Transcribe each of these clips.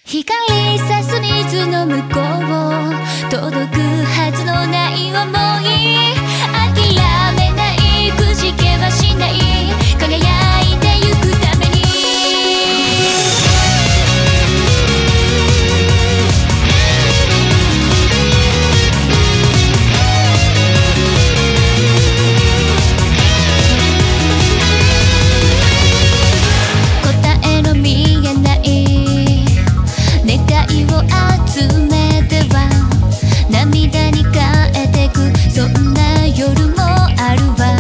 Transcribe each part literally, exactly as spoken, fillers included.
光さす水の向こう届くはずのない想い諦めないくじけはしない輝いてゆくために答えの見えない願いを集めては涙に変えてくそんな夜もあるわ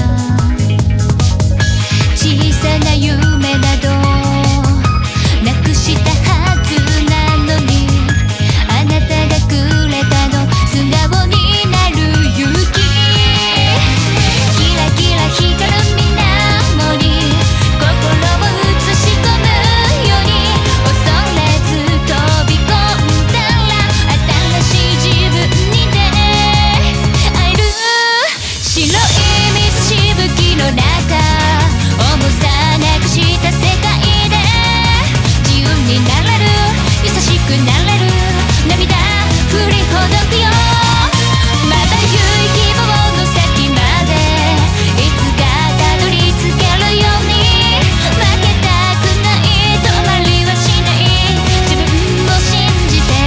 小さな夢などなくしたはずなのにあなたがくれたの素顔になる勇気キラキラ光る水面に心を映し込むように恐れず飛び込んだら新しい自分に出会える白い水しぶきの中重さなくした世界で自由になれる優しくなれる涙振りほどくよまばゆい希望の先までいつかたどり着けるように負けたくない止まりはしない自分を信じて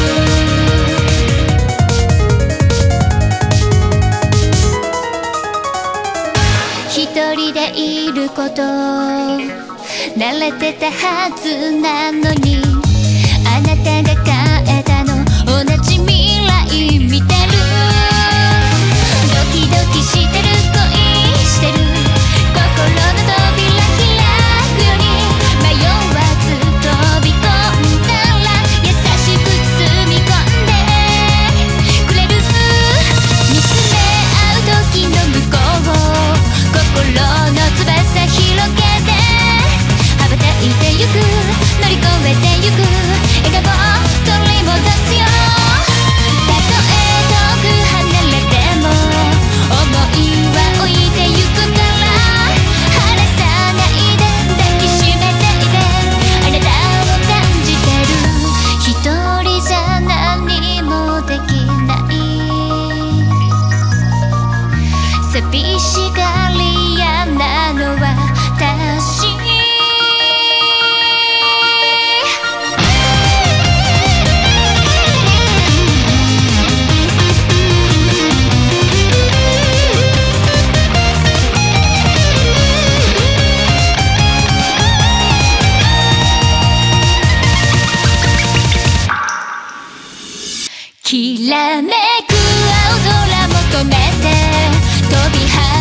る一人でいること慣れてたはずなのにあなたが変えたの同じ未来見てるドキドキしてる恋してる心の扉開くように迷わず飛び込んだら優しく包み込んでくれる見つめ合う時の向こう心の翼広げて羽ばたいてゆく乗り越えてゆく笑顔取り戻すよたとえ遠く離れても想いは置いてゆくから離さないで抱きしめていてあなたを感じてる一人じゃ何もできない寂しがり屋なのは私きらめく青空求めて飛び跳ね